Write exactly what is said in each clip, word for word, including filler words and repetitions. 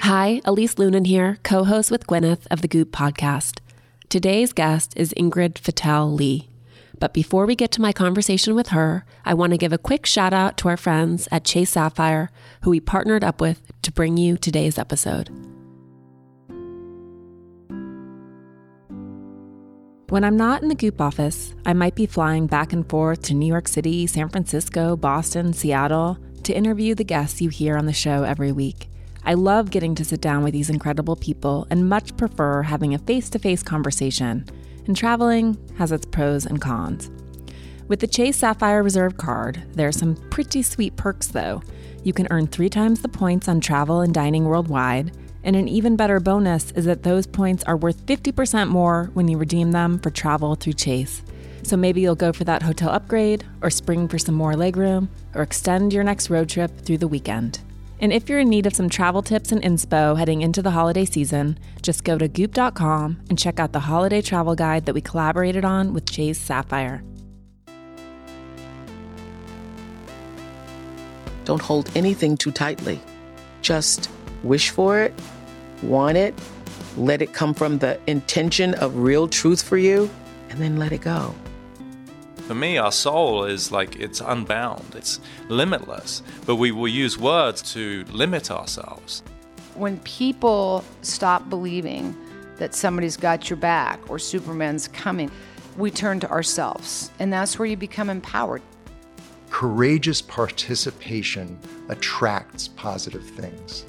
Hi, Elise Lunan here, co-host with Gwyneth of the Goop podcast. Today's guest is Ingrid Fetell-Lee. But before we get to my conversation with her, I want to give a quick shout out to our friends at Chase Sapphire, who we partnered up with to bring you today's episode. When I'm not in the Goop office, I might be flying back and forth to New York City, San Francisco, Boston, Seattle to interview the guests you hear on the show every week. I love getting to sit down with these incredible people and much prefer having a face-to-face conversation. And traveling has its pros and cons. With the Chase Sapphire Reserve card, there are some pretty sweet perks though. You can earn three times the points on travel and dining worldwide, and an even better bonus is that those points are worth fifty percent more when you redeem them for travel through Chase. So maybe you'll go for that hotel upgrade, or spring for some more legroom, or extend your next road trip through the weekend. And if you're in need of some travel tips and inspo heading into the holiday season, just go to goop dot com and check out the holiday travel guide that we collaborated on with Chase Sapphire. Don't hold anything too tightly. Just wish for it, want it, let it come from the intention of real truth for you, and then let it go. For me, our soul is like, it's unbound, it's limitless, but we will use words to limit ourselves. When people stop believing that somebody's got your back or Superman's coming, we turn to ourselves, and that's where you become empowered. Courageous participation attracts positive things.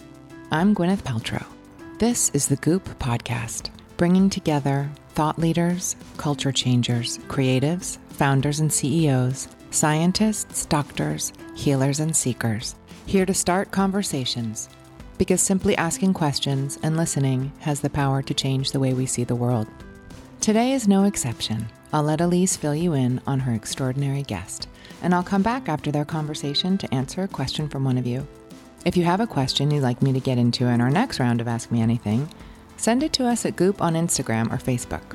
I'm Gwyneth Paltrow. This is the Goop podcast, bringing together thought leaders, culture changers, creatives, founders and C E Os, scientists, doctors, healers, and seekers, here to start conversations, because simply asking questions and listening has the power to change the way we see the world. Today is no exception. I'll let Elise fill you in on her extraordinary guest, and I'll come back after their conversation to answer a question from one of you. If you have a question you'd like me to get into in our next round of Ask Me Anything, send it to us at Goop on Instagram or Facebook.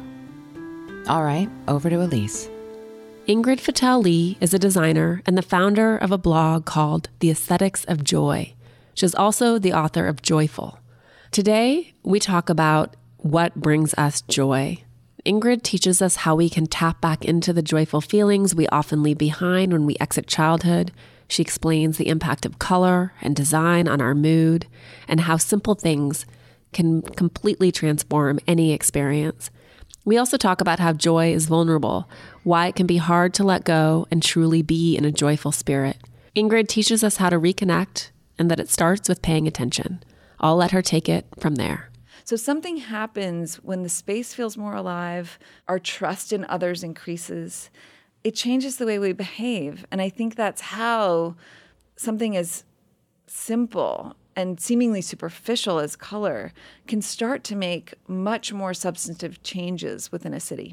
All right, over to Elise. Ingrid Fetell-Lee is a designer and the founder of a blog called The Aesthetics of Joy. She's also the author of Joyful. Today, we talk about what brings us joy. Ingrid teaches us how we can tap back into the joyful feelings we often leave behind when we exit childhood. She explains the impact of color and design on our mood and how simple things can completely transform any experience. We also talk about how joy is vulnerable, why it can be hard to let go and truly be in a joyful spirit. Ingrid teaches us how to reconnect and that it starts with paying attention. I'll let her take it from there. So something happens when the space feels more alive, our trust in others increases. It changes the way we behave. And I think that's how something as simple and seemingly superficial as color can start to make much more substantive changes within a city.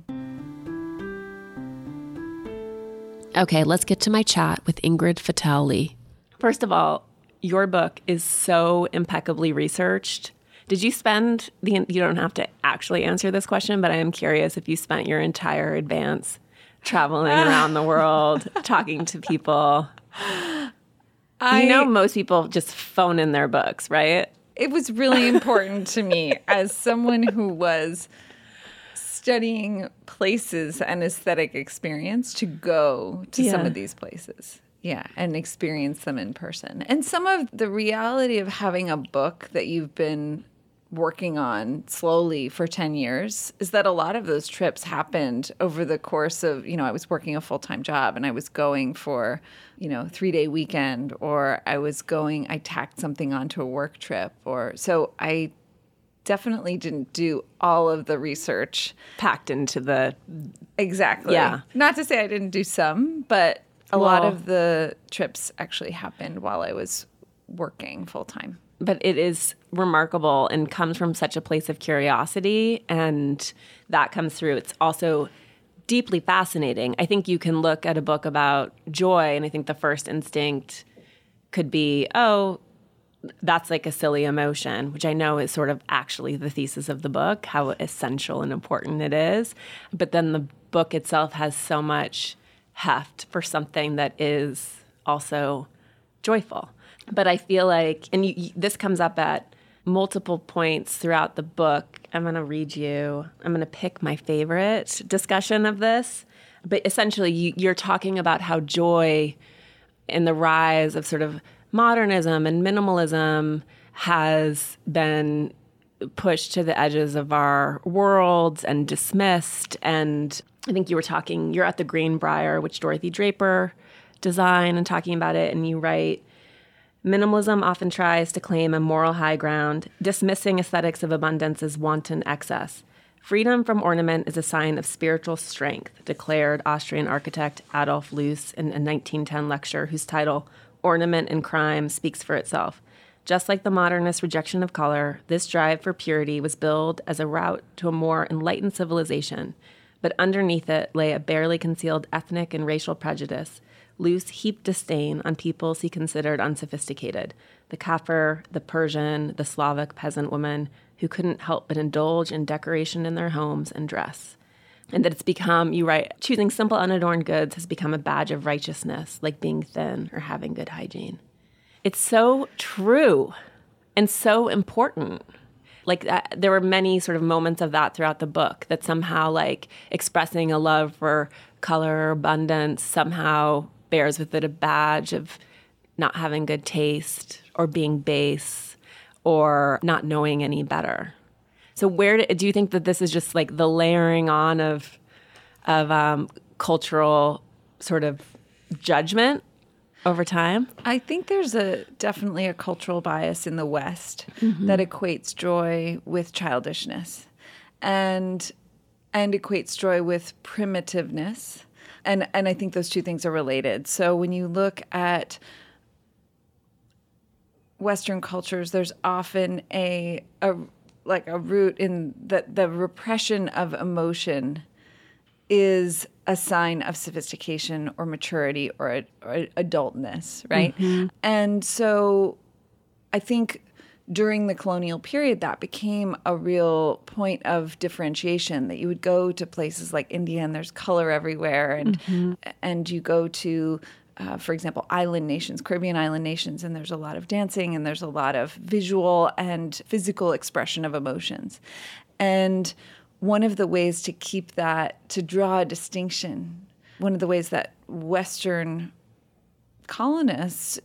Okay, let's get to my chat with Ingrid Fetell-Lee. First of all, your book is so impeccably researched. Did you spend the, you don't have to actually answer this question, but I am curious if you spent your entire advance traveling around the world, talking to people. I, you know, most people just phone in their books, right? It was really important to me as someone who was studying places and aesthetic experience to go to yeah. some of these places. Yeah, and experience them in person. And some of the reality of having a book that you've been working on slowly for ten years is that a lot of those trips happened over the course of, you know, I was working a full-time job and I was going for, you know, three-day weekend, or I was going, I tacked something onto a work trip, or so I definitely didn't do all of the research packed into the exactly. Yeah. Not to say I didn't do some, but a well, lot of the trips actually happened while I was working full-time. But it is remarkable and comes from such a place of curiosity, and that comes through. It's also deeply fascinating. I think you can look at a book about joy, and I think the first instinct could be, oh, that's like a silly emotion, which I know is sort of actually the thesis of the book, how essential and important it is. But then the book itself has so much heft for something that is also joyful. But I feel like, and you, this comes up at multiple points throughout the book. I'm going to read you. I'm going to pick my favorite discussion of this. But essentially, you, you're talking about how joy in the rise of sort of modernism and minimalism has been pushed to the edges of our worlds and dismissed. And I think you were talking, you're at the Greenbrier, which Dorothy Draper designed, and talking about it. And you write, minimalism often tries to claim a moral high ground, dismissing aesthetics of abundance as wanton excess. Freedom from ornament is a sign of spiritual strength, declared Austrian architect Adolf Loos in a nineteen ten lecture whose title, Ornament and Crime, speaks for itself. Just like the modernist rejection of color, this drive for purity was billed as a route to a more enlightened civilization, but underneath it lay a barely concealed ethnic and racial prejudice. Loos heaped disdain on peoples he considered unsophisticated, the Kafir, the Persian, the Slavic peasant woman, who couldn't help but indulge in decoration in their homes and dress. And that it's become, you write, choosing simple unadorned goods has become a badge of righteousness, like being thin or having good hygiene. It's so true and so important. Like that, there were many sort of moments of that throughout the book, that somehow like expressing a love for color or abundance somehow bears with it a badge of not having good taste or being base or not knowing any better. So where do, do you think that this is just like the layering on of of um, cultural sort of judgment over time? I think there's a definitely a cultural bias in the West mm-hmm. that equates joy with childishness, and and equates joy with primitiveness, and and I think those two things are related. So when you look at Western cultures, there's often a, a like a root in that the repression of emotion is a sign of sophistication or maturity or, or adultness, right? Mm-hmm. And so I think during the colonial period, that became a real point of differentiation, that you would go to places like India and there's color everywhere, and mm-hmm. and you go to Uh, for example, island nations, Caribbean island nations, and there's a lot of dancing and there's a lot of visual and physical expression of emotions. And one of the ways to keep that, to draw a distinction, one of the ways that Western colonists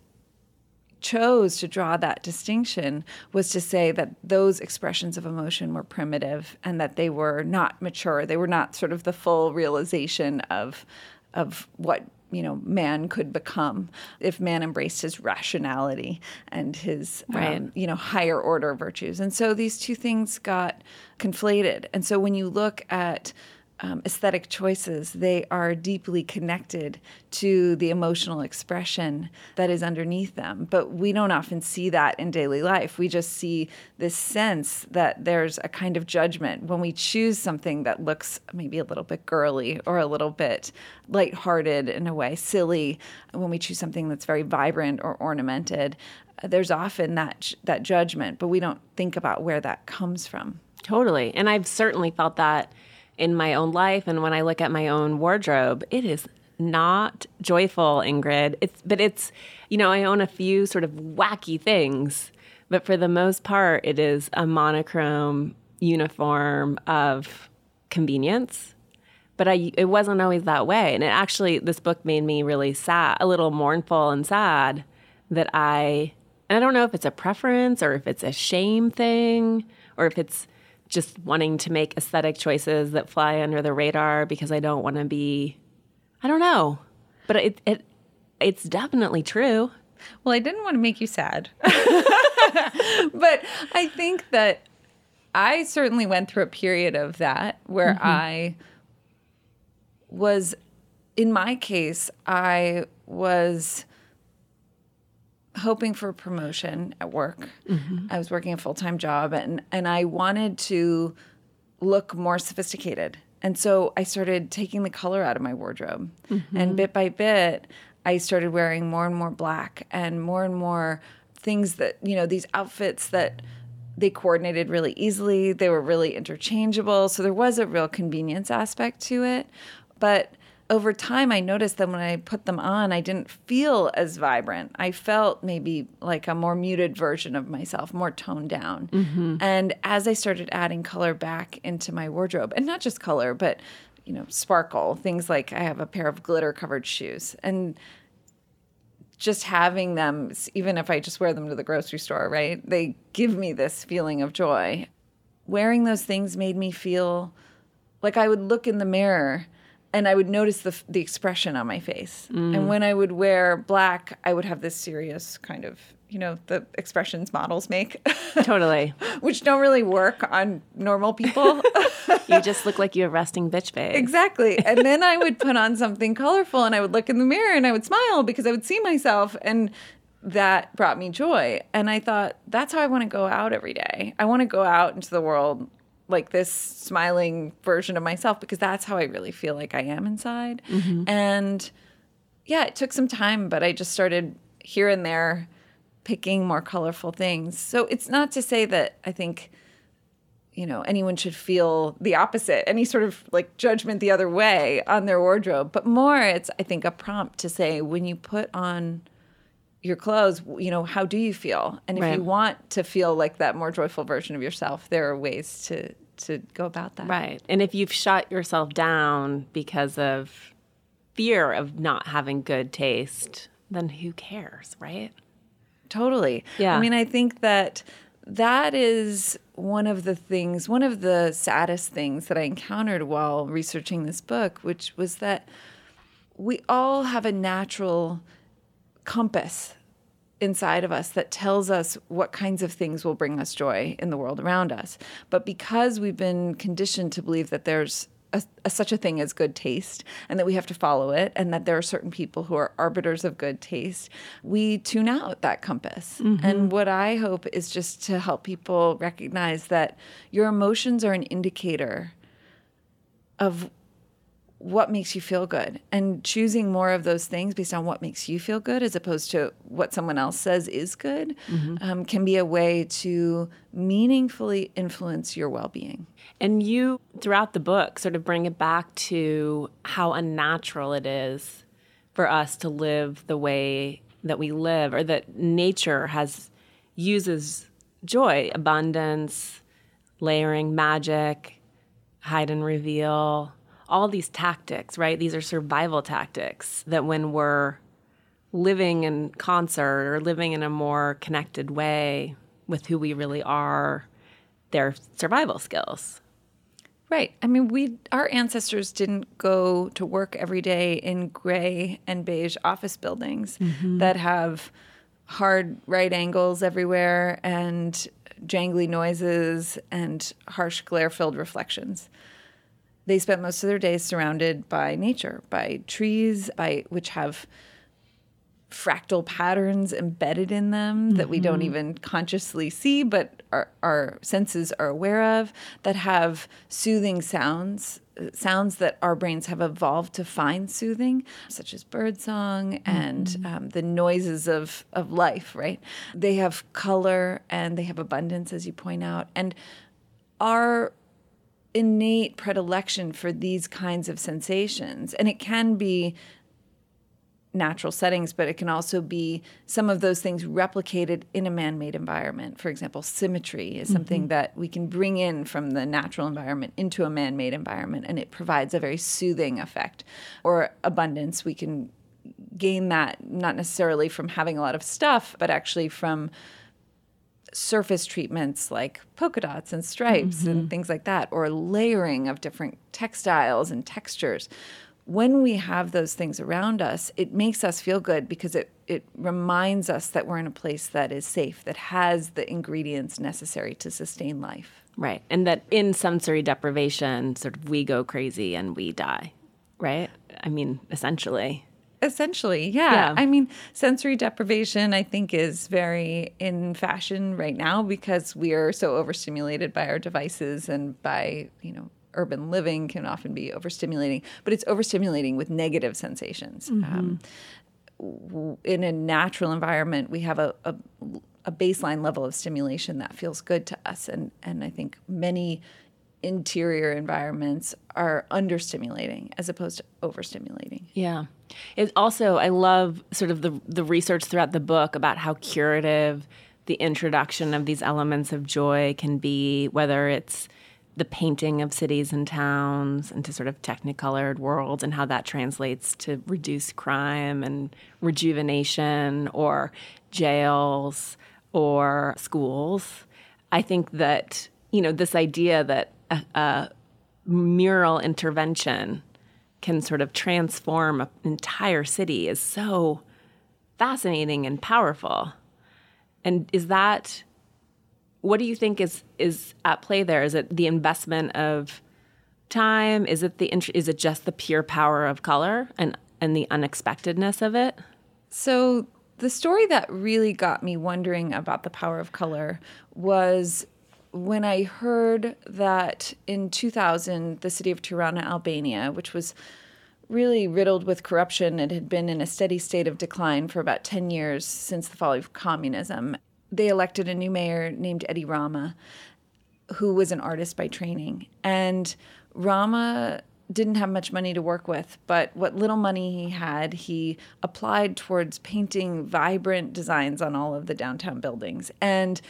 chose to draw that distinction was to say that those expressions of emotion were primitive and that they were not mature. They were not sort of the full realization of of what you know, man could become if man embraced his rationality and his, right. um, you know, higher order virtues. And so these two things got conflated. And so when you look at um, aesthetic choices, they are deeply connected to the emotional expression that is underneath them. But we don't often see that in daily life. We just see this sense that there's a kind of judgment when we choose something that looks maybe a little bit girly or a little bit lighthearted in a way, silly. When we choose something that's very vibrant or ornamented, there's often that that judgment, but we don't think about where that comes from. Totally. And I've certainly felt that in my own life, and when I look at my own wardrobe, it is not joyful, Ingrid. It's but it's, you know, I own a few sort of wacky things, but for the most part, it is a monochrome uniform of convenience. But I, it wasn't always that way, and it actually, this book made me really sad, a little mournful and sad that I, and I don't know if it's a preference or if it's a shame thing or if it's just wanting to make aesthetic choices that fly under the radar because I don't want to be, I don't know, but it it it's definitely true. Well, I didn't want to make you sad, but I think that I certainly went through a period of that where mm-hmm. I was, in my case, I was hoping for promotion at work. Mm-hmm. I was working a full-time job, and, and I wanted to look more sophisticated. And so I started taking the color out of my wardrobe. Mm-hmm. And bit by bit, I started wearing more and more black and more and more things that, you know, these outfits that they coordinated really easily. They were really interchangeable. So there was a real convenience aspect to it. But over time, I noticed that when I put them on, I didn't feel as vibrant. I felt maybe like a more muted version of myself, more toned down. Mm-hmm. And as I started adding color back into my wardrobe, and not just color, but, you know, sparkle, things like I have a pair of glitter-covered shoes. And just having them, even if I just wear them to the grocery store, right, they give me this feeling of joy. Wearing those things made me feel like I would look in the mirror and I would notice the the expression on my face. Mm. And when I would wear black, I would have this serious kind of, you know, the expressions models make. Totally. Which don't really work on normal people. You just look like you have resting bitch face. Exactly. And then I would put on something colorful and I would look in the mirror and I would smile because I would see myself, and that brought me joy. And I thought, that's how I want to go out every day. I want to go out into the world like this smiling version of myself, because that's how I really feel like I am inside. Mm-hmm. And yeah, it took some time, but I just started here and there picking more colorful things. So it's not to say that I think, you know, anyone should feel the opposite, any sort of like judgment the other way on their wardrobe, but more it's, I think, a prompt to say, when you put on your clothes, you know, how do you feel? And if right. you want to feel like that more joyful version of yourself, there are ways to to go about that. Right. And if you've shut yourself down because of fear of not having good taste, then who cares, right? Totally. Yeah. I mean, I think that that is one of the things, one of the saddest things that I encountered while researching this book, which was that we all have a natural compass inside of us that tells us what kinds of things will bring us joy in the world around us. But because we've been conditioned to believe that there's a, a, such a thing as good taste and that we have to follow it, and that there are certain people who are arbiters of good taste, we tune out that compass. Mm-hmm. And what I hope is just to help people recognize that your emotions are an indicator of what makes you feel good, and choosing more of those things based on what makes you feel good as opposed to what someone else says is good, mm-hmm. um, can be a way to meaningfully influence your well-being. And you, throughout the book, sort of bring it back to how unnatural it is for us to live the way that we live, or that nature has uses joy, abundance, layering, magic, hide and reveal, all these tactics, right? These are survival tactics that when we're living in concert or living in a more connected way with who we really are, they're survival skills. Right. I mean, we our ancestors didn't go to work every day in gray and beige office buildings mm-hmm. that have hard right angles everywhere and jangly noises and harsh glare-filled reflections. They spent most of their days surrounded by nature, by trees, by which have fractal patterns embedded in them mm-hmm. that we don't even consciously see, but our, our senses are aware of, that have soothing sounds, sounds that our brains have evolved to find soothing, such as birdsong mm-hmm. and um, the noises of, of life, right? They have color and they have abundance, as you point out. And our innate predilection for these kinds of sensations, and it can be natural settings, but it can also be some of those things replicated in a man-made environment. For example, symmetry is something mm-hmm. that we can bring in from the natural environment into a man-made environment, and it provides a very soothing effect. Or abundance, we can gain that not necessarily from having a lot of stuff, but actually from surface treatments like polka dots and stripes mm-hmm. and things like that, or layering of different textiles and textures. When we have those things around us, it makes us feel good because it, it reminds us that we're in a place that is safe, that has the ingredients necessary to sustain life. Right. And that in sensory deprivation, sort of we go crazy and we die, right? I mean, essentially. Essentially, yeah. yeah. I mean, sensory deprivation, I think, is very in fashion right now because we are so overstimulated by our devices, and by, you know, urban living can often be overstimulating, but it's overstimulating with negative sensations. Mm-hmm. Um, w- in a natural environment, we have a, a, a baseline level of stimulation that feels good to us. And, and I think many interior environments are understimulating as opposed to overstimulating. Yeah. It also, I love sort of the the research throughout the book about how curative the introduction of these elements of joy can be, whether it's the painting of cities and towns into sort of technicolored worlds and how that translates to reduced crime and rejuvenation, or jails or schools. I think that, you know, this idea that a, a mural intervention can sort of transform an entire city is so fascinating and powerful. And is that, what do you think is is at play there? Is it the investment of time? Is it the is it just the pure power of color and and the unexpectedness of it? So the story that really got me wondering about the power of color was when I heard that in two thousand, the city of Tirana, Albania, which was really riddled with corruption, it had been in a steady state of decline for about ten years since the fall of communism. They elected a new mayor named Edi Rama, who was an artist by training. And Rama didn't have much money to work with, but what little money he had, he applied towards painting vibrant designs on all of the downtown buildings. And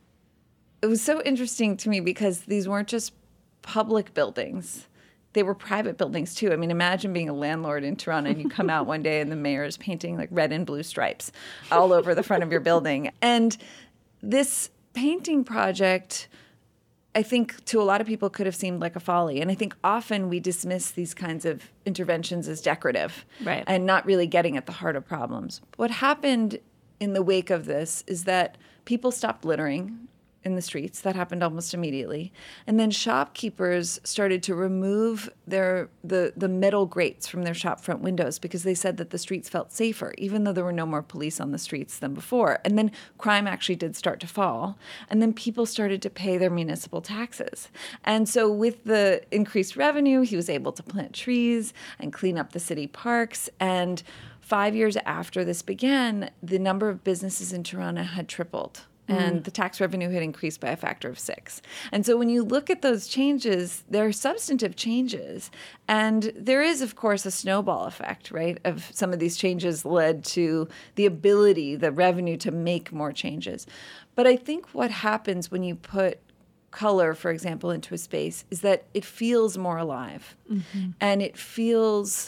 it was so interesting to me because these weren't just public buildings. They were private buildings, too. I mean, imagine being a landlord in Tirana and you come out one day and the mayor is painting like red and blue stripes all over the front of your building. And this painting project, I think to a lot of people could have seemed like a folly. And I think often we dismiss these kinds of interventions as decorative, right, and not really getting at the heart of problems. What happened in the wake of this is that people stopped littering in the streets. That happened almost immediately. And then shopkeepers started to remove their the, the metal grates from their shop front windows because they said that the streets felt safer, even though there were no more police on the streets than before. And then crime actually did start to fall. And then people started to pay their municipal taxes. And so with the increased revenue, he was able to plant trees and clean up the city parks. And five years after this began, the number of businesses in Tirana had tripled. And the tax revenue had increased by a factor of six. And so when you look at those changes, they're substantive changes. And there is, of course, a snowball effect, right? Of some of these changes led to the ability, the revenue to make more changes. But I think what happens when you put color, for example, into a space is that it feels more alive. Mm-hmm. And it feels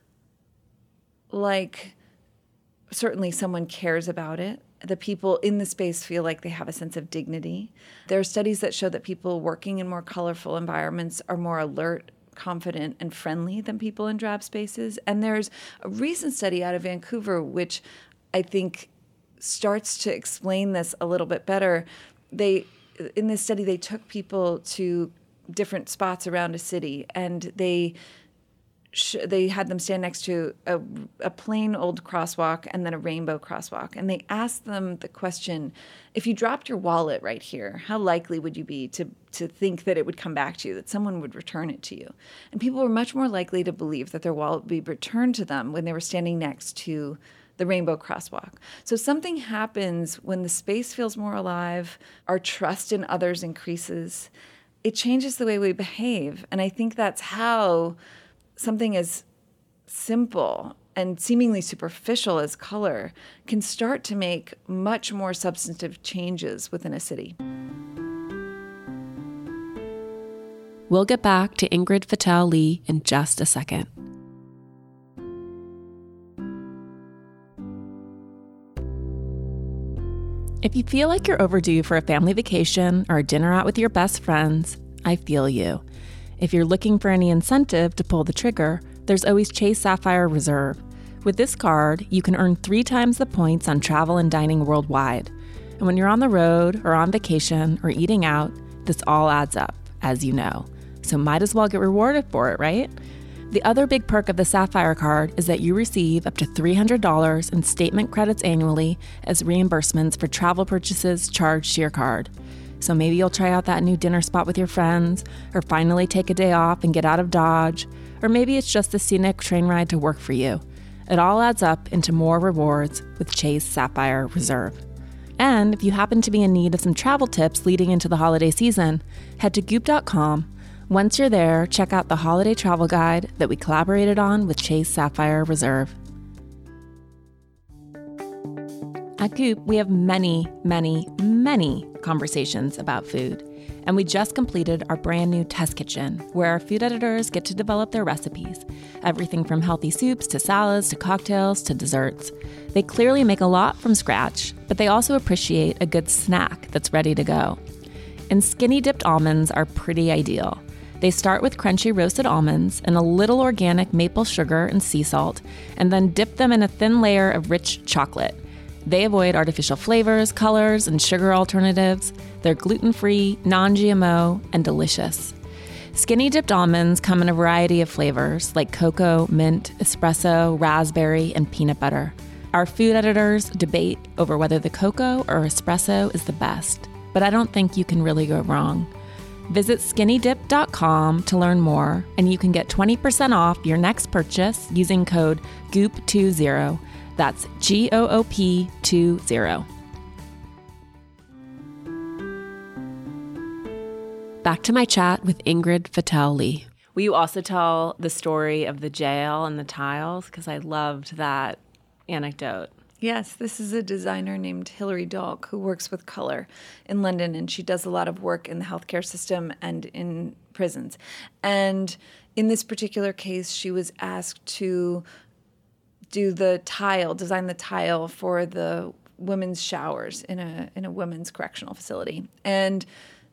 like certainly someone cares about it. The people in the space feel like they have a sense of dignity. There are studies that show that people working in more colorful environments are more alert, confident, and friendly than people in drab spaces. And there's a recent study out of Vancouver which I think starts to explain this a little bit better. They, in this study, they took people to different spots around a city, and they they had them stand next to a, a plain old crosswalk and then a rainbow crosswalk. And they asked them the question, if you dropped your wallet right here, how likely would you be to, to think that it would come back to you, that someone would return it to you? And people were much more likely to believe that their wallet would be returned to them when they were standing next to the rainbow crosswalk. So something happens when the space feels more alive, our trust in others increases. It changes the way we behave. And I think that's how something as simple and seemingly superficial as color can start to make much more substantive changes within a city. We'll get back to Ingrid Fetell-Lee in just a second. If you feel like you're overdue for a family vacation or a dinner out with your best friends, I feel you. If you're looking for any incentive to pull the trigger, there's always Chase Sapphire Reserve. With this card, you can earn three times the points on travel and dining worldwide. And when you're on the road or on vacation or eating out, this all adds up, as you know. So might as well get rewarded for it, right? The other big perk of the Sapphire card is that you receive up to three hundred dollars in statement credits annually as reimbursements for travel purchases charged to your card. So maybe you'll try out that new dinner spot with your friends, or finally take a day off and get out of Dodge, or maybe it's just a scenic train ride to work for you. It all adds up into more rewards with Chase Sapphire Reserve. And if you happen to be in need of some travel tips leading into the holiday season, head to goop dot com, Once you're there, check out the holiday travel guide that we collaborated on with Chase Sapphire Reserve. At Goop, we have many, many, many conversations about food. And we just completed our brand new test kitchen, where our food editors get to develop their recipes. Everything from healthy soups to salads to cocktails to desserts. They clearly make a lot from scratch, but they also appreciate a good snack that's ready to go. And skinny dipped almonds are pretty ideal. They start with crunchy roasted almonds and a little organic maple sugar and sea salt, and then dip them in a thin layer of rich chocolate. They avoid artificial flavors, colors, and sugar alternatives. They're gluten-free, non-G M O, and delicious. Skinny dipped almonds come in a variety of flavors like cocoa, mint, espresso, raspberry, and peanut butter. Our food editors debate over whether the cocoa or espresso is the best, but I don't think you can really go wrong. Visit skinny dip dot com to learn more, and you can get twenty percent off your next purchase using code goop twenty. That's G O O P twenty. Back to my chat with Ingrid Fattel-Lee. Will you also tell the story of the jail and the tiles? Because I loved that anecdote. Yes, this is a designer named Hilary Dalk who works with color in London, and she does a lot of work in the healthcare system and in prisons. And in this particular case, she was asked to do the tile, design the tile for the women's showers in a in a women's correctional facility. And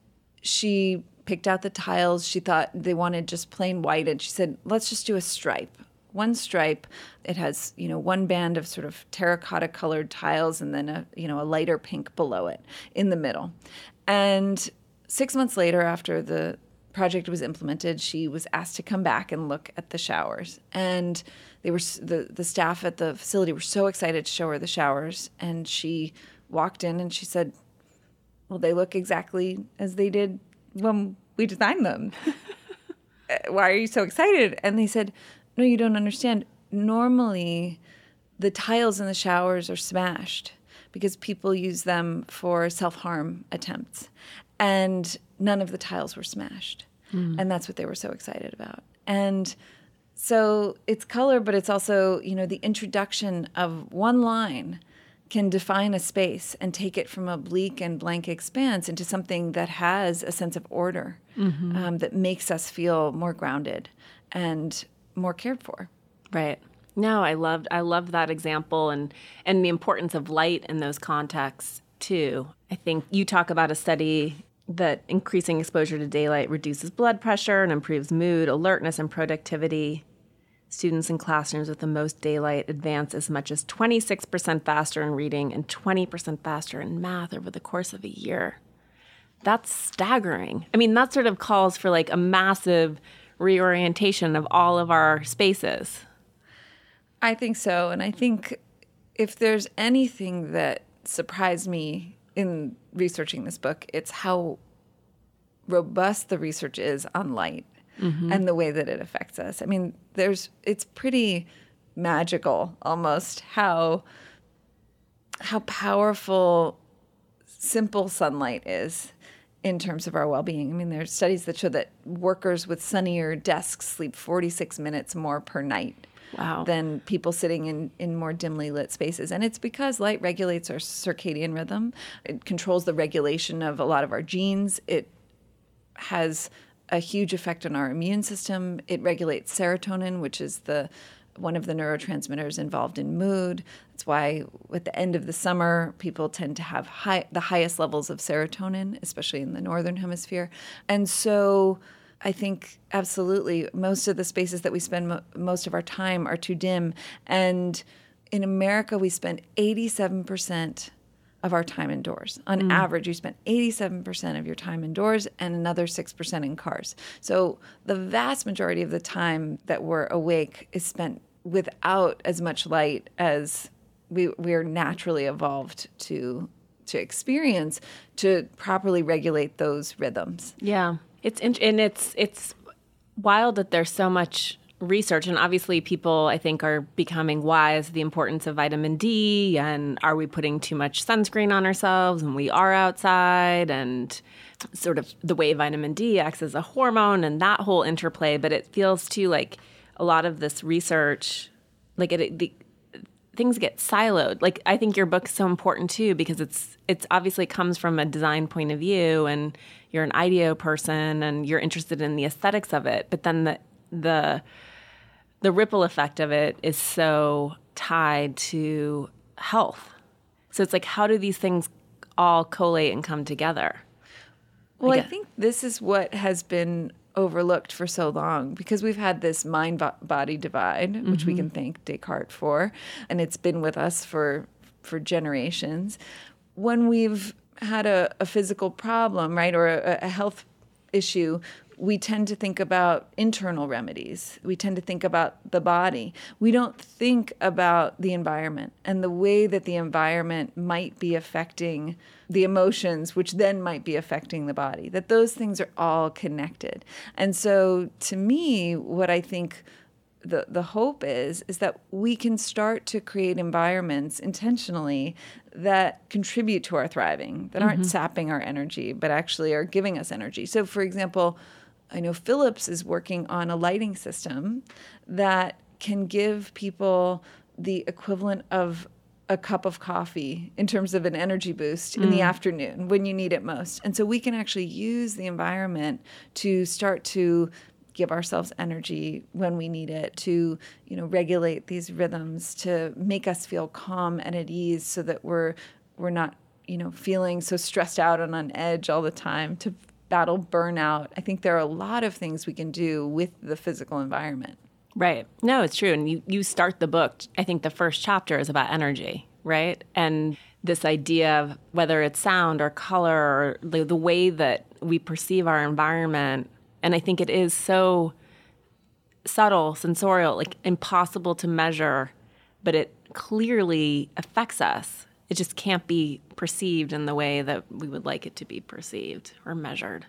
she picked out the tiles. She thought they wanted just plain white, and she said, let's just do a stripe. One stripe. It has, you know, one band of sort of terracotta colored tiles and then a, you know, a lighter pink below it in the middle. And six months later, after the project was implemented, she was asked to come back and look at the showers. And they were the, the staff at the facility were so excited to show her the showers. And she walked in and she said, well, they look exactly as they did when we designed them. Why are you so excited? And they said, no, you don't understand. Normally, the tiles in the showers are smashed because people use them for self-harm attempts. And none of the tiles were smashed. Mm. And that's what they were so excited about. And so it's color, but it's also, you know, the introduction of one line can define a space and take it from a bleak and blank expanse into something that has a sense of order, mm-hmm. um, that makes us feel more grounded and more cared for. Right. No, I loved I loved that example and and the importance of light in those contexts too. I think you talk about a study that increasing exposure to daylight reduces blood pressure and improves mood, alertness, and productivity. Students in classrooms with the most daylight advance as much as twenty-six percent faster in reading and twenty percent faster in math over the course of a year. That's staggering. I mean, that sort of calls for like a massive reorientation of all of our spaces. I think so. And I think if there's anything that surprised me in researching this book, it's how robust the research is on light. Mm-hmm. And the way that it affects us. I mean, there's it's pretty magical almost how how powerful simple sunlight is in terms of our well-being. I mean, there's studies that show that workers with sunnier desks sleep forty-six minutes more per night. Wow. Than people sitting in, in more dimly lit spaces. And it's because light regulates our circadian rhythm. It controls the regulation of a lot of our genes. It has a huge effect on our immune system. It regulates serotonin, which is the one of the neurotransmitters involved in mood. That's why at the end of the summer, people tend to have high, the highest levels of serotonin, especially in the northern hemisphere. And so I think absolutely most of the spaces that we spend mo- most of our time are too dim. And in America, we spend eighty-seven percent of our time indoors. On mm. average, you spend eighty-seven percent of your time indoors and another six percent in cars. So the vast majority of the time that we're awake is spent without as much light as we we're naturally evolved to to experience to properly regulate those rhythms. Yeah. It's in, and it's it's wild that there's so much research, and obviously people, I think, are becoming wise to the importance of vitamin D, and are we putting too much sunscreen on ourselves when we are outside, and sort of the way vitamin D acts as a hormone and that whole interplay. But it feels too like a lot of this research, like it, the things get siloed. Like I think your book's so important too, because it's it's obviously comes from a design point of view, and you're an ideo person and you're interested in the aesthetics of it. But then the the the ripple effect of it is so tied to health. So it's like, how do these things all collate and come together? Well, I, I think this is what has been overlooked for so long, because we've had this mind-body divide, mm-hmm. which we can thank Descartes for, and it's been with us for for generations. When we've had a, a physical problem, right, or a, a health issue, we tend to think about internal remedies. We tend to think about the body. We don't think about the environment and the way that the environment might be affecting the emotions, which then might be affecting the body, that those things are all connected. And so to me, what I think the, the hope is, is that we can start to create environments intentionally that contribute to our thriving, that aren't mm-hmm. sapping our energy, but actually are giving us energy. So for example, I know Philips is working on a lighting system that can give people the equivalent of a cup of coffee in terms of an energy boost mm. in the afternoon when you need it most. And so we can actually use the environment to start to give ourselves energy when we need it, to, you know, regulate these rhythms, to make us feel calm and at ease so that we're we're not, you know, feeling so stressed out and on edge all the time, to battle burnout. I think there are a lot of things we can do with the physical environment. Right. No, it's true. And you, you start the book, I think the first chapter is about energy, right? And this idea of whether it's sound or color or the, the way that we perceive our environment. And I think it is so subtle, sensorial, like impossible to measure, but it clearly affects us. It just can't be perceived in the way that we would like it to be perceived or measured.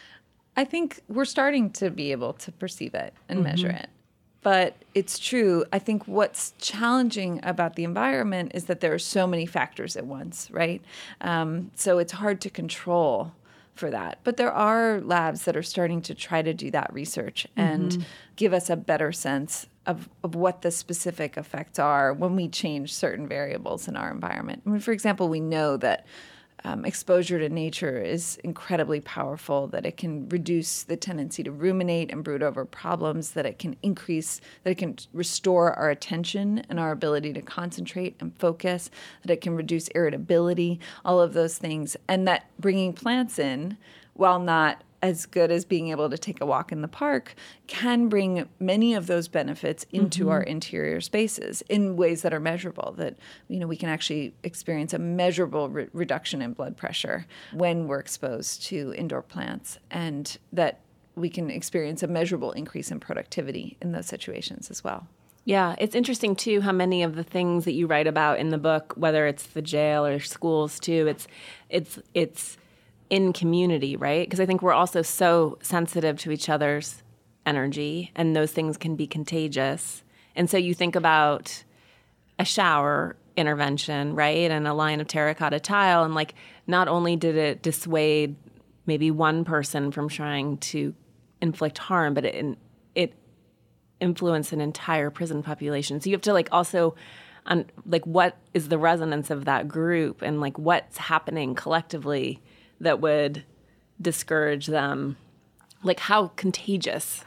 I think we're starting to be able to perceive it and mm-hmm. measure it. But it's true. I think what's challenging about the environment is that there are so many factors at once, right? Um, so it's hard to control for that. But there are labs that are starting to try to do that research and mm-hmm. give us a better sense of, of what the specific effects are when we change certain variables in our environment. I mean, for example, we know that um, exposure to nature is incredibly powerful, that it can reduce the tendency to ruminate and brood over problems, that it can increase, that it can restore our attention and our ability to concentrate and focus, that it can reduce irritability, all of those things. And that bringing plants in, while not as good as being able to take a walk in the park, can bring many of those benefits into mm-hmm. our interior spaces in ways that are measurable, that, you know, we can actually experience a measurable re- reduction in blood pressure when we're exposed to indoor plants, and that we can experience a measurable increase in productivity in those situations as well. Yeah, it's interesting, too, how many of the things that you write about in the book, whether it's the jail or schools, too, it's it's it's in community, right? Because I think we're also so sensitive to each other's energy, and those things can be contagious. And so you think about a shower intervention, right? And a line of terracotta tile, and like, not only did it dissuade maybe one person from trying to inflict harm, but it it influenced an entire prison population. So you have to like also on like, what is the resonance of that group, and like what's happening collectively that would discourage them? Like, how contagious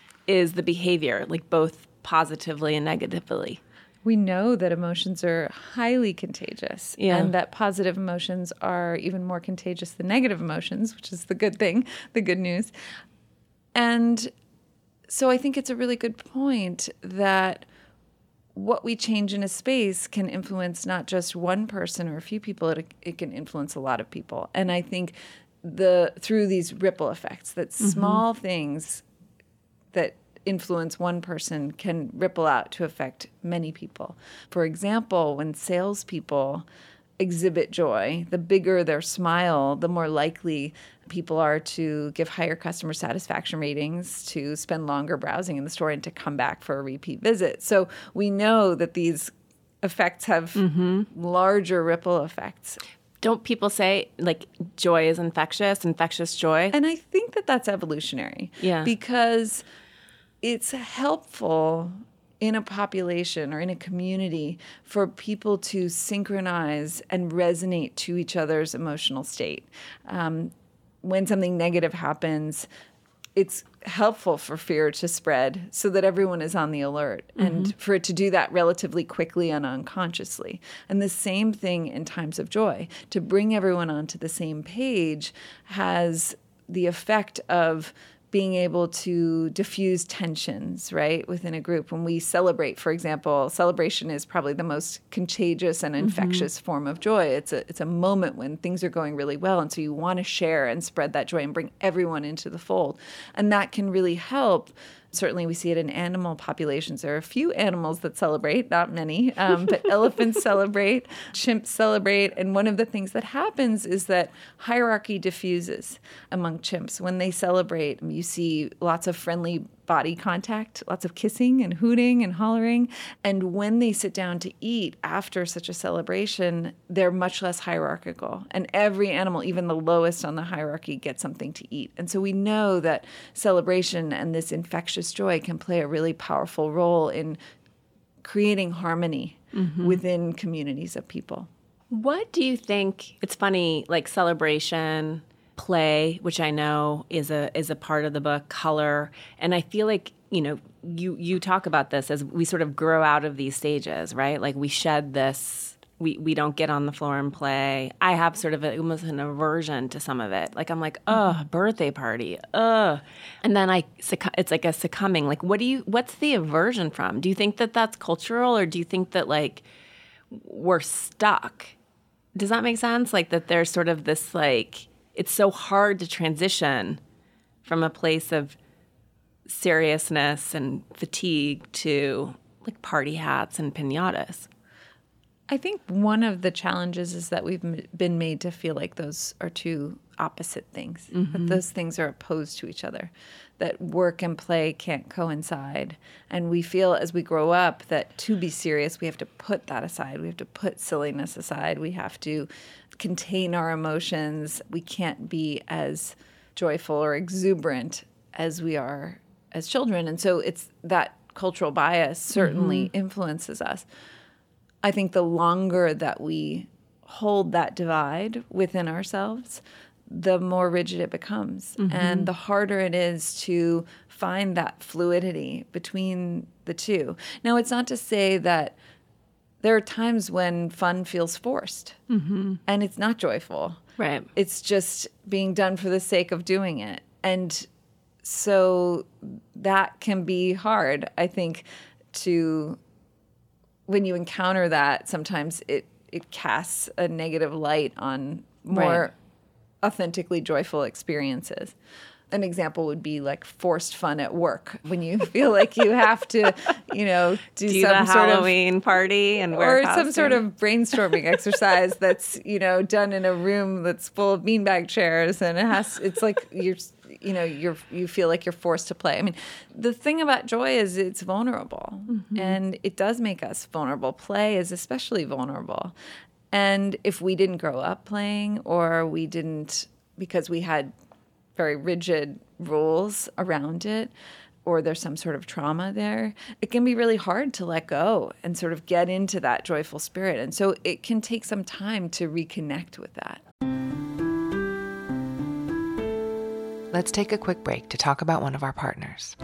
is the behavior, like both positively and negatively? We know that emotions are highly contagious, yeah. and that positive emotions are even more contagious than negative emotions, which is the good thing, the good news. And so I think it's a really good point that what we change in a space can influence not just one person or a few people, it, it can influence a lot of people. And I think the through these ripple effects, that mm-hmm. small things that influence one person can ripple out to affect many people. For example, when salespeople exhibit joy, the bigger their smile, the more likely people are to give higher customer satisfaction ratings, to spend longer browsing in the store, and to come back for a repeat visit. So we know that these effects have mm-hmm. larger ripple effects. Don't people say, like, joy is infectious, infectious joy? And I think that that's evolutionary. Yeah. Because it's helpful in a population or in a community for people to synchronize and resonate to each other's emotional state. Um, when something negative happens, it's helpful for fear to spread so that everyone is on the alert, mm-hmm. and for it to do that relatively quickly and unconsciously. And the same thing in times of joy. To bring everyone onto the same page has the effect of being able to diffuse tensions, right, within a group. When we celebrate, for example, celebration is probably the most contagious and infectious mm-hmm. form of joy. It's a it's a moment when things are going really well, and so you want to share and spread that joy and bring everyone into the fold. And that can really help. Certainly we see it in animal populations. There are a few animals that celebrate, not many, um, but elephants celebrate, chimps celebrate. And one of the things that happens is that hierarchy diffuses among chimps. When they celebrate, you see lots of friendly body contact, lots of kissing and hooting and hollering. And when they sit down to eat after such a celebration, they're much less hierarchical. And every animal, even the lowest on the hierarchy, gets something to eat. And so we know that celebration and this infectious joy can play a really powerful role in creating harmony mm-hmm. within communities of people. What do you think? It's funny, like celebration, play, which I know is a is a part of the book, color, and I feel like, you know, you you talk about this as we sort of grow out of these stages, right? Like we shed this, we we don't get on the floor and play. I have sort of a, almost an aversion to some of it. Like I'm like, oh, birthday party, ugh, and then I it's like a succumbing. Like, what do you? What's the aversion from? Do you think that that's cultural, or do you think that like we're stuck? Does that make sense? Like that there's sort of this like. It's so hard to transition from a place of seriousness and fatigue to like party hats and piñatas. I think one of the challenges is that we've m- been made to feel like those are two opposite things, mm-hmm. that those things are opposed to each other, that work and play can't coincide. And we feel as we grow up that to be serious, we have to put that aside. We have to put silliness aside. We have to contain our emotions. We can't be as joyful or exuberant as we are as children. And so it's that cultural bias certainly mm-hmm. influences us. I think the longer that we hold that divide within ourselves, the more rigid it becomes. Mm-hmm. And the harder it is to find that fluidity between the two. Now, it's not to say that there are times when fun feels forced mm-hmm. and it's not joyful. Right. It's just being done for the sake of doing it. And so that can be hard, I think, to... when you encounter that, sometimes it, it casts a negative light on more right. authentically joyful experiences. An example would be like forced fun at work when you feel like you have to, you know, do, do some the sort Halloween of party and wear or some sort of brainstorming exercise that's, you know, done in a room that's full of beanbag chairs, and it has it's like you're you know you're you feel like you're forced to play. I mean, the thing about joy is it's vulnerable, mm-hmm. and it does make us vulnerable. Play is especially vulnerable, and if we didn't grow up playing, or we didn't because we had very rigid rules around it, or there's some sort of trauma there, it can be really hard to let go and sort of get into that joyful spirit. And so it can take some time to reconnect with that. Let's take a quick break to talk about one of our partners.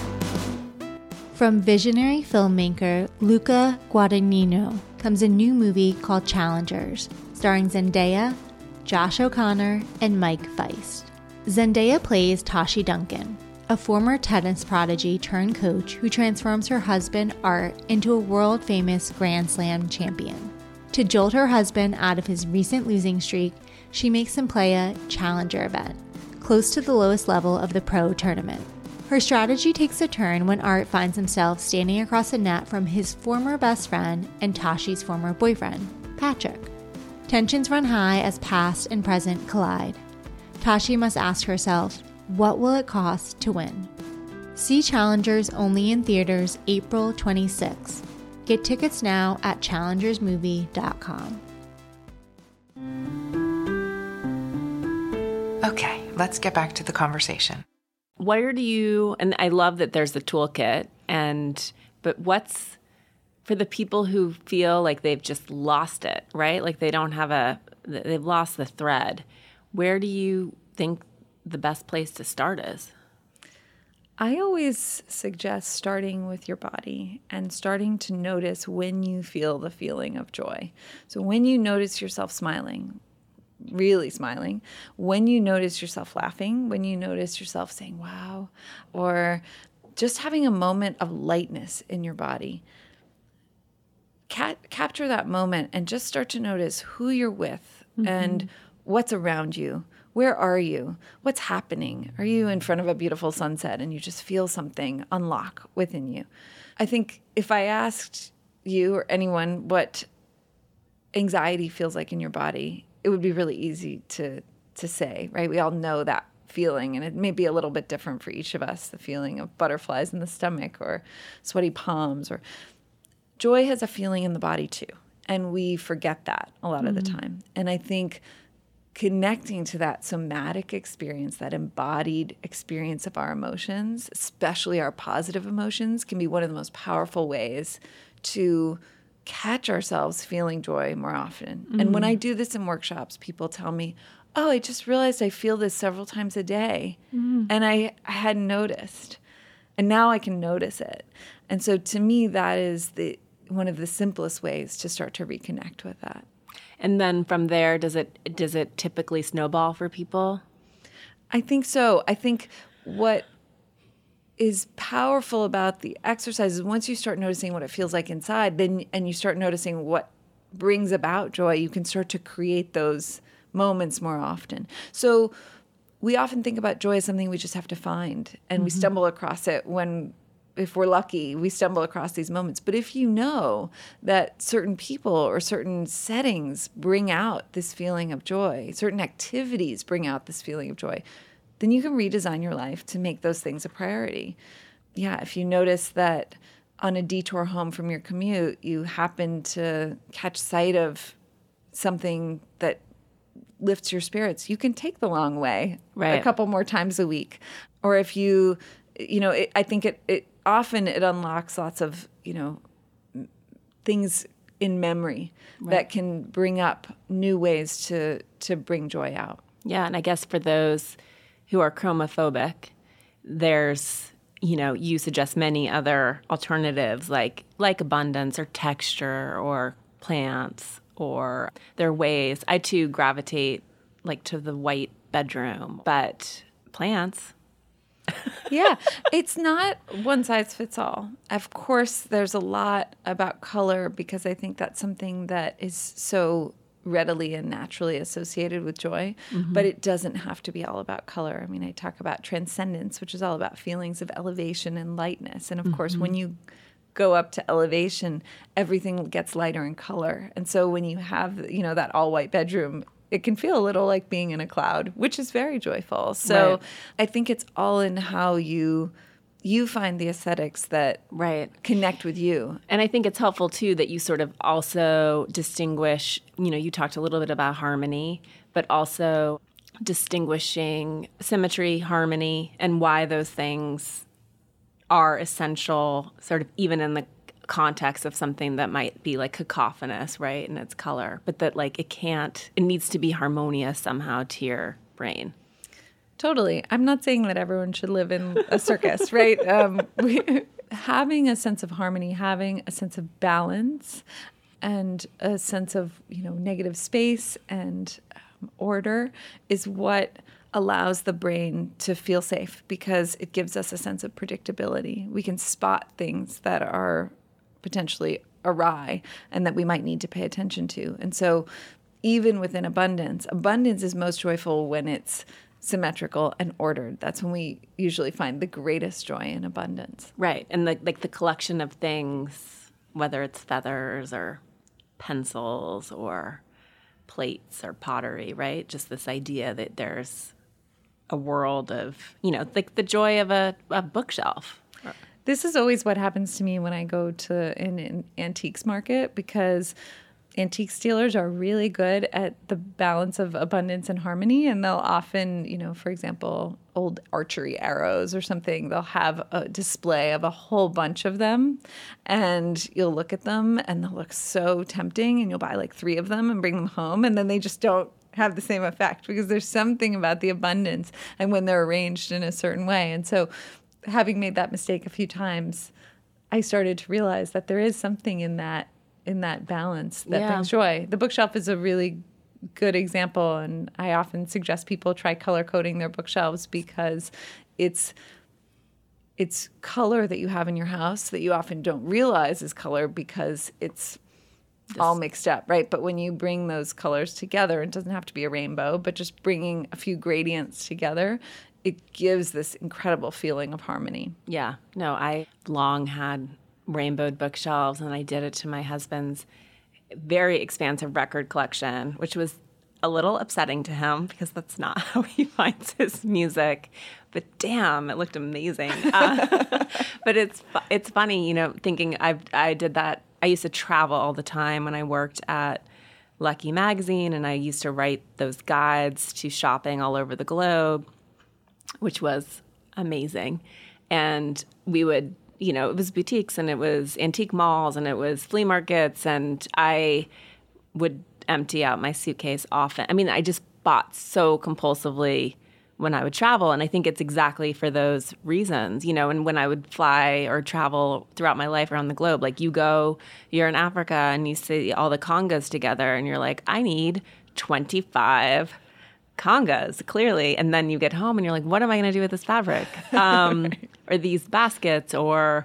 From visionary filmmaker Luca Guadagnino comes a new movie called Challengers, starring Zendaya, Josh O'Connor, and Mike Feist. Zendaya plays Tashi Duncan, a former tennis prodigy turned coach who transforms her husband, Art, into a world-famous Grand Slam champion. To jolt her husband out of his recent losing streak, she makes him play a challenger event, close to the lowest level of the pro tournament. Her strategy takes a turn when Art finds himself standing across the net from his former best friend and Tashi's former boyfriend, Patrick. Tensions run high as past and present collide. Tashi must ask herself, what will it cost to win? See Challengers only in theaters April twenty-sixth. Get tickets now at challengers movie dot com. Okay, let's get back to the conversation. Where do you, and I love that there's the toolkit, and, but what's, for the people who feel like they've just lost it, right? Like they don't have a, they've lost the thread. Where do you think the best place to start is? I always suggest starting with your body and starting to notice when you feel the feeling of joy. So when you notice yourself smiling, really smiling, when you notice yourself laughing, when you notice yourself saying, wow, or just having a moment of lightness in your body, Cat- capture that moment and just start to notice who you're with mm-hmm. and what's around you. Where are you? What's happening? Are you in front of a beautiful sunset and you just feel something unlock within you? I think if I asked you or anyone what anxiety feels like in your body, it would be really easy to to say, right? We all know that feeling, and it may be a little bit different for each of us, the feeling of butterflies in the stomach or sweaty palms. Or joy has a feeling in the body too, and we forget that a lot mm-hmm. of the time. And I think connecting to that somatic experience, that embodied experience of our emotions, especially our positive emotions, can be one of the most powerful ways to catch ourselves feeling joy more often. Mm-hmm. And when I do this in workshops, people tell me, oh, I just realized I feel this several times a day. Mm-hmm. And I, I hadn't noticed. And now I can notice it. And so to me, that is the one of the simplest ways to start to reconnect with that. And then from there, does it does it typically snowball for people? I think so. I think what is powerful about the exercise is once you start noticing what it feels like inside, then and you start noticing what brings about joy, you can start to create those moments more often. So we often think about joy as something we just have to find, and mm-hmm. we stumble across it when, if we're lucky, we stumble across these moments. But if you know that certain people or certain settings bring out this feeling of joy, certain activities bring out this feeling of joy, then you can redesign your life to make those things a priority. Yeah, if you notice that on a detour home from your commute, you happen to catch sight of something that lifts your spirits, you can take the long way right. a couple more times a week. Or if you, you know, it, I think it, it often it unlocks lots of, you know, things in memory right. that can bring up new ways to to bring joy out. Yeah, and I guess for those who are chromophobic, there's, you know, you suggest many other alternatives like like abundance or texture or plants, or there are ways. I too gravitate like to the white bedroom, but plants. Yeah, it's not one size fits all. Of course, there's a lot about color because I think that's something that is so readily and naturally associated with joy, mm-hmm. but it doesn't have to be all about color. I mean, I talk about transcendence, which is all about feelings of elevation and lightness. And of mm-hmm. course, when you go up to elevation, everything gets lighter in color. And so when you have, you know, that all white bedroom, it can feel a little like being in a cloud, which is very joyful. So right. I think it's all in how you you find the aesthetics that right. connect with you. And I think it's helpful, too, that you sort of also distinguish, you know, you talked a little bit about harmony, but also distinguishing symmetry, harmony, and why those things are essential, sort of even in the context of something that might be like cacophonous, right, in its color, but that like it can't, it needs to be harmonious somehow to your brain. Totally. I'm not saying that everyone should live in a circus, right? Um, we, having a sense of harmony, having a sense of balance, and a sense of, you know, negative space and um, order is what allows the brain to feel safe because it gives us a sense of predictability. We can spot things that are potentially awry and that we might need to pay attention to. And so even within abundance, abundance is most joyful when it's symmetrical and ordered. That's when we usually find the greatest joy in abundance. Right. And the, like the collection of things, whether it's feathers or pencils or plates or pottery, right? Just this idea that there's a world of, you know, like the joy of a, a bookshelf. This is always what happens to me when I go to an, an antiques market, because antiques dealers are really good at the balance of abundance and harmony. And they'll often, you know, for example, old archery arrows or something, they'll have a display of a whole bunch of them. And you'll look at them and they'll look so tempting, and you'll buy like three of them and bring them home. And then they just don't have the same effect, because there's something about the abundance and when they're arranged in a certain way. And so having made that mistake a few times, I started to realize that there is something in that in that balance that Yeah. brings joy. The bookshelf is a really good example, and I often suggest people try color coding their bookshelves, because it's it's color that you have in your house that you often don't realize is color because it's all mixed up, right? But when you bring those colors together, it doesn't have to be a rainbow, but just bringing a few gradients together, it gives this incredible feeling of harmony. Yeah. No, I long had rainbowed bookshelves, and I did it to my husband's very expansive record collection, which was a little upsetting to him because that's not how he finds his music. But damn, it looked amazing. Uh, but it's it's funny, you know, thinking I I did that. I used to travel all the time when I worked at Lucky Magazine, and I used to write those guides to shopping all over the globe, which was amazing. And we would, you know, it was boutiques and it was antique malls and it was flea markets, and I would empty out my suitcase often. I mean, I just bought so compulsively when I would travel, and I think it's exactly for those reasons, you know. And when I would fly or travel throughout my life around the globe, like you go, you're in Africa and you see all the congas together and you're like, I need twenty-five congas, clearly. And then you get home and you're like, what am I going to do with this fabric? Um, right. Or these baskets or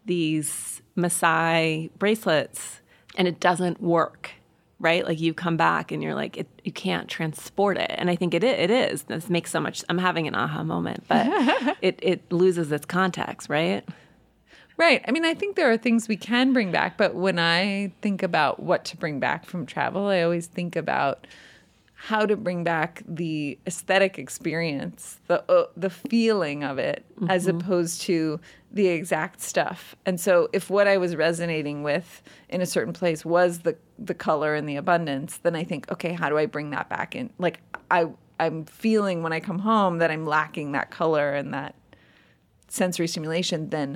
these Maasai bracelets, and it doesn't work, right? Like you come back and you're like, it, you can't transport it. And I think it it is. This makes so much, I'm having an aha moment, but it, it loses its context, right? Right. I mean, I think there are things we can bring back, but when I think about what to bring back from travel, I always think about how to bring back the aesthetic experience, the uh, the feeling of it, mm-hmm. as opposed to the exact stuff. And so if what I was resonating with in a certain place was the the color and the abundance, then I think, okay, how do I bring that back in? Like I I'm feeling when I come home that I'm lacking that color and that sensory stimulation, then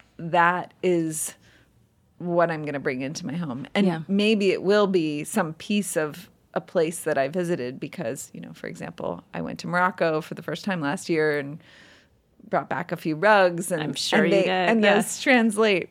that is what I'm going to bring into my home. And yeah. maybe it will be some piece of a place that I visited because, you know, for example, I went to Morocco for the first time last year and brought back a few rugs. And I'm sure and you they, did. And yeah. those translate,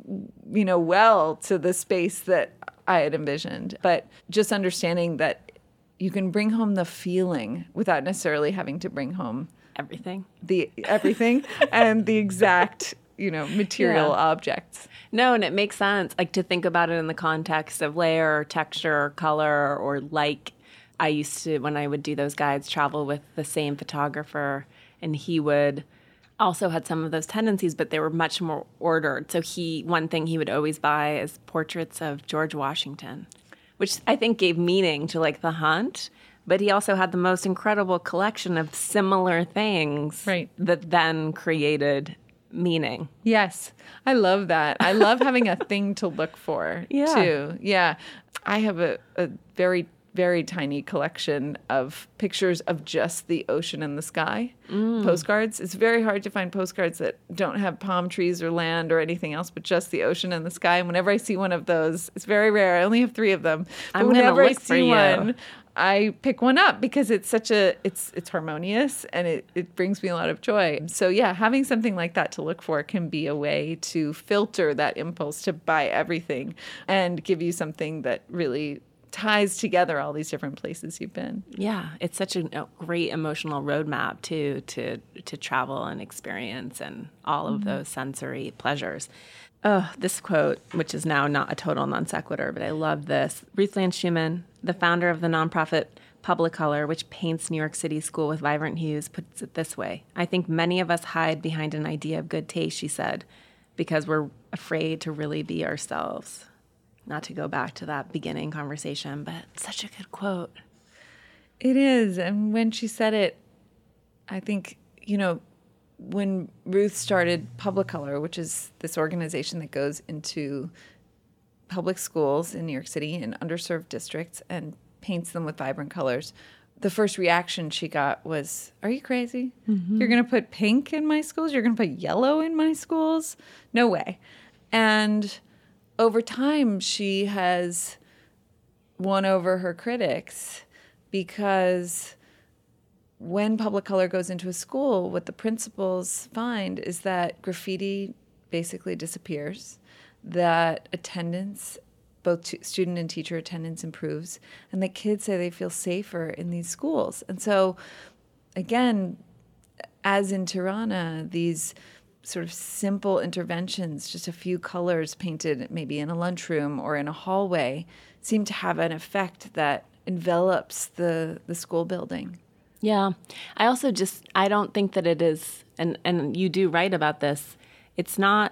you know, well to the space that I had envisioned. But just understanding that you can bring home the feeling without necessarily having to bring home everything, the everything and the exact, you know, material yeah. objects. No, and it makes sense, like to think about it in the context of layer or texture or color or like. I used to, when I would do those guides, travel with the same photographer, and he would also had some of those tendencies, but they were much more ordered. So he, one thing he would always buy is portraits of George Washington, which I think gave meaning to like the hunt. But he also had the most incredible collection of similar things right. that then created meaning. Yes. I love that. I love having a thing to look for yeah. too. Yeah. I have a, a very, very tiny collection of pictures of just the ocean and the sky mm. postcards. It's very hard to find postcards that don't have palm trees or land or anything else, but just the ocean and the sky. And whenever I see one of those, it's very rare. I only have three of them. But I'm whenever look I see for one, you. I pick one up because it's such a, it's it's harmonious and it, it brings me a lot of joy. So yeah, having something like that to look for can be a way to filter that impulse to buy everything and give you something that really ties together all these different places you've been. Yeah, it's such a great emotional roadmap too, to to travel and experience and all of mm-hmm. those sensory pleasures. Oh, this quote, which is now not a total non sequitur, but I love this. Ruth Lance Schumann, the founder of the nonprofit Publicolor, which paints New York City school with vibrant hues, puts it this way. I think many of us hide behind an idea of good taste, she said, because we're afraid to really be ourselves. not to go back to that beginning conversation, but such a good quote. It is. And when she said it, I think, you know, when Ruth started Public Color, which is this organization that goes into public schools in New York City in underserved districts and paints them with vibrant colors, the first reaction she got was, are you crazy? Mm-hmm. You're going to put pink in my schools? You're going to put yellow in my schools? No way. And over time, she has won over her critics because when Public Color goes into a school, what the principals find is that graffiti basically disappears, that attendance, both t- student and teacher attendance improves, and that kids say they feel safer in these schools. And so, again, as in Tirana, these sort of simple interventions, just a few colors painted maybe in a lunchroom or in a hallway, seem to have an effect that envelops the, the school building. Yeah. I also just, I don't think that it is, and, and you do write about this, it's not,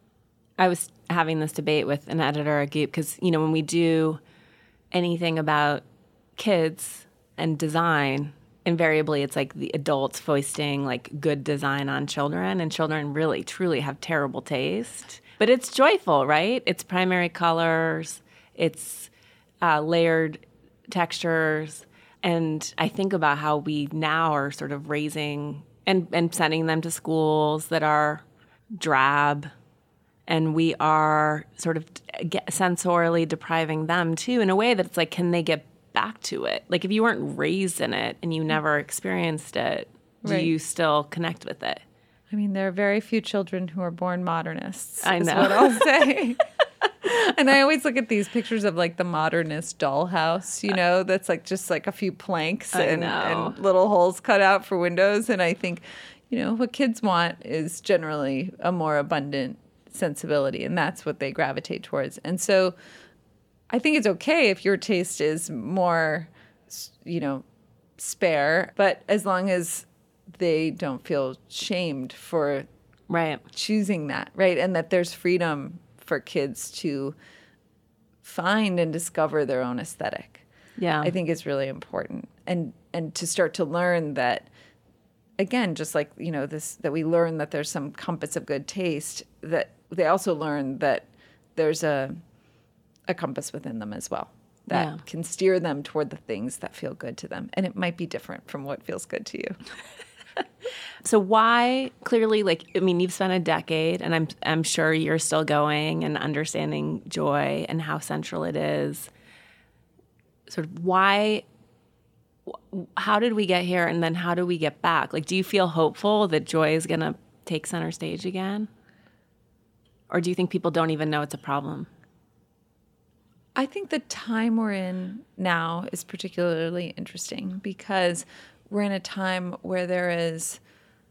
I was having this debate with an editor at Goop because, you know, when we do anything about kids and design, invariably it's like the adults foisting like good design on children, and children really, truly have terrible taste. But it's joyful, right? It's primary colors, it's uh, layered textures. And I think about how we now are sort of raising and, and sending them to schools that are drab, and we are sort of get sensorially depriving them too in a way that it's like, can they get back to it? Like if you weren't raised in it and you never experienced it, do Right. you still connect with it? I mean, there are very few children who are born modernists. I is know. what I'll say. And I always look at these pictures of like the modernist dollhouse, you know, that's like just like a few planks I and, know. and little holes cut out for windows. And I think, you know, what kids want is generally a more abundant sensibility, and that's what they gravitate towards. And so I think it's okay if your taste is more, you know, spare, but as long as they don't feel shamed for Right. choosing that, right? And that there's freedom for kids to find and discover their own aesthetic. Yeah. I think is really important. And and to start to learn that, again, just like, you know, this, that we learn that there's some compass of good taste, that they also learn that there's a a compass within them as well that Yeah. can steer them toward the things that feel good to them. And it might be different from what feels good to you. So why, clearly, like, I mean, you've spent a decade, and I'm I'm sure you're still going and understanding joy and how central it is. Sort of why, how did we get here, and then how do we get back? Like, do you feel hopeful that joy is going to take center stage again? Or do you think people don't even know it's a problem? I think the time we're in now is particularly interesting because we're in a time where there is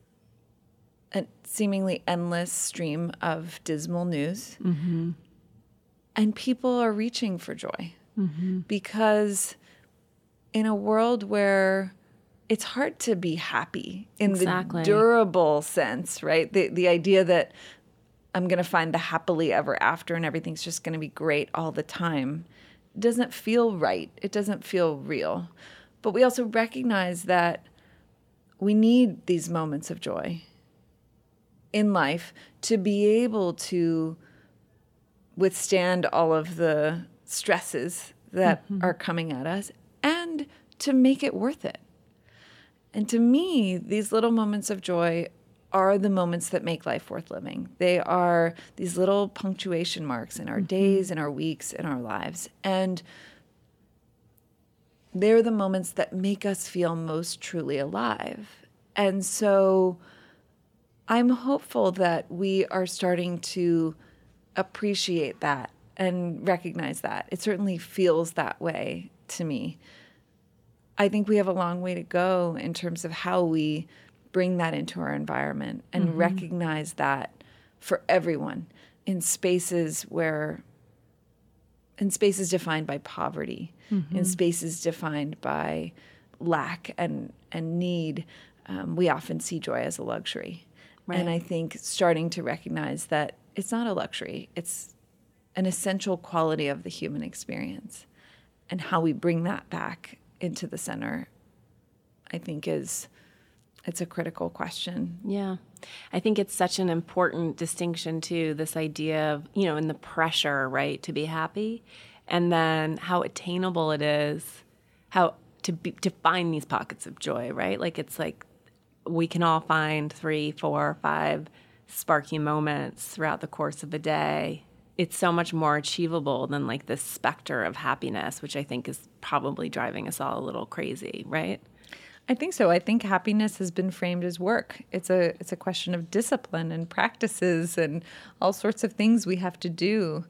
a seemingly endless stream of dismal news. Mm-hmm. And people are reaching for joy. Mm-hmm. Because in a world where it's hard to be happy in Exactly. the durable sense, right? The the idea that I'm going to find the happily ever after and everything's just going to be great all the time doesn't feel right. It doesn't feel real. But we also recognize that we need these moments of joy in life to be able to withstand all of the stresses that mm-hmm. are coming at us and to make it worth it. And to me, these little moments of joy are the moments that make life worth living. They are these little punctuation marks in our mm-hmm. days, in our weeks, in our lives. And they're the moments that make us feel most truly alive. And so I'm hopeful that we are starting to appreciate that and recognize that. It certainly feels that way to me. I think we have a long way to go in terms of how we bring that into our environment and mm-hmm. recognize that for everyone in spaces where, in spaces defined by poverty, mm-hmm. in spaces defined by lack and, and need, um, we often see joy as a luxury. Right. And I think starting to recognize that it's not a luxury, it's an essential quality of the human experience. And how we bring that back into the center, I think is, it's a critical question. Yeah. I think it's such an important distinction too, this idea of, you know, in the pressure, right, to be happy, and then how attainable it is, how to be, to find these pockets of joy, right? Like it's like we can all find three, four, five sparky moments throughout the course of a day. It's so much more achievable than like this specter of happiness, which I think is probably driving us all a little crazy, right? I think so. I think happiness has been framed as work. It's a it's a question of discipline and practices and all sorts of things we have to do.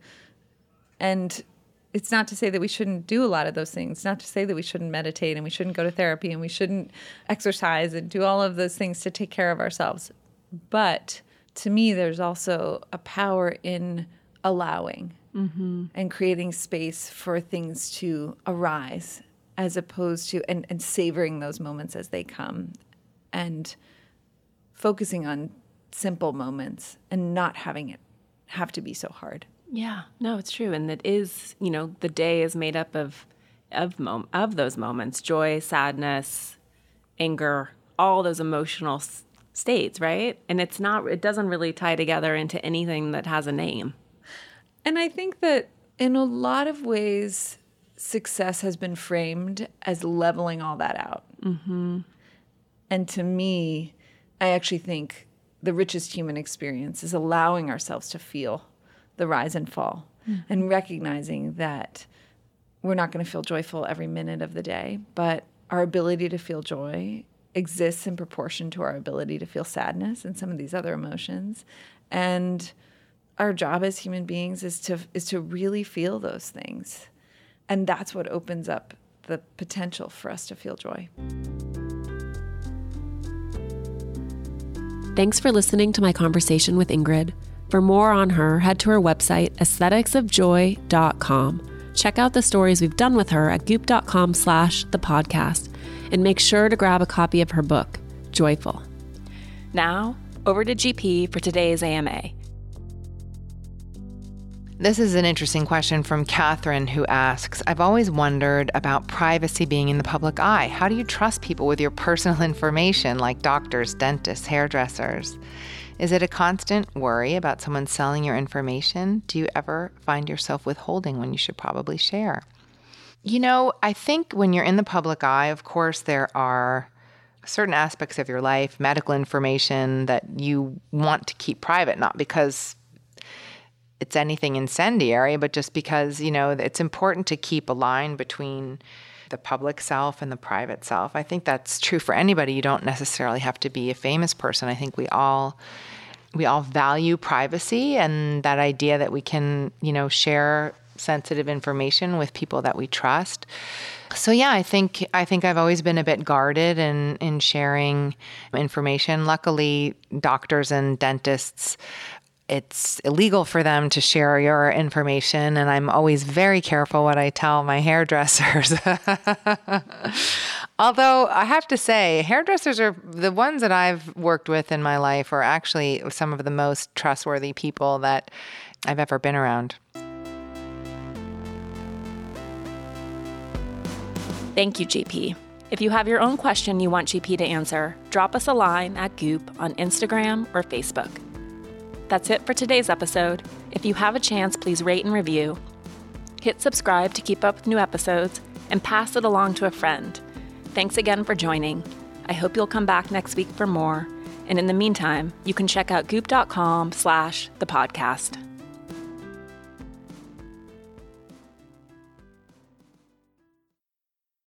And it's not to say that we shouldn't do a lot of those things. It's not to say that we shouldn't meditate and we shouldn't go to therapy and we shouldn't exercise and do all of those things to take care of ourselves. But to me, there's also a power in allowing mm-hmm. and creating space for things to arise, as opposed to, and, and savoring those moments as they come and focusing on simple moments and not having it have to be so hard. Yeah, no, it's true. And it is, you know, the day is made up of of mom- of those moments, joy, sadness, anger, all those emotional s- states, right? And it's not, it doesn't really tie together into anything that has a name. And I think that in a lot of ways, success has been framed as leveling all that out. Mm-hmm. And to me, I actually think the richest human experience is allowing ourselves to feel the rise and fall mm-hmm. and recognizing that we're not going to feel joyful every minute of the day, but our ability to feel joy exists in proportion to our ability to feel sadness and some of these other emotions. And our job as human beings is to is to really feel those things. And that's what opens up the potential for us to feel joy. Thanks for listening to my conversation with Ingrid. For more on her, head to her website, aesthetics of joy dot com. Check out the stories we've done with her at goop.com slash the podcast. And make sure to grab a copy of her book, Joyful. Now, over to G P for today's A M A. This is an interesting question from Catherine, who asks, I've always wondered about privacy being in the public eye. How do you trust people with your personal information, like doctors, dentists, hairdressers? Is it a constant worry about someone selling your information? Do you ever find yourself withholding when you should probably share? You know, I think when you're in the public eye, of course, there are certain aspects of your life, medical information that you want to keep private, not because it's anything incendiary, but just because, you know, it's important to keep a line between the public self and the private self. I think that's true for anybody. You don't necessarily have to be a famous person. I think we all we all value privacy and that idea that we can, you know, share sensitive information with people that we trust. So yeah, I think I think I've always been a bit guarded in in sharing information. Luckily, doctors and dentists, it's illegal for them to share your information, and I'm always very careful what I tell my hairdressers. Although I have to say, hairdressers are the ones that I've worked with in my life are actually some of the most trustworthy people that I've ever been around. Thank you, G P. If you have your own question you want G P to answer, drop us a line at Goop on Instagram or Facebook. That's it for today's episode. If you have a chance, please rate and review. Hit subscribe to keep up with new episodes and pass it along to a friend. Thanks again for joining. I hope you'll come back next week for more. And in the meantime, you can check out goop.com slash the podcast.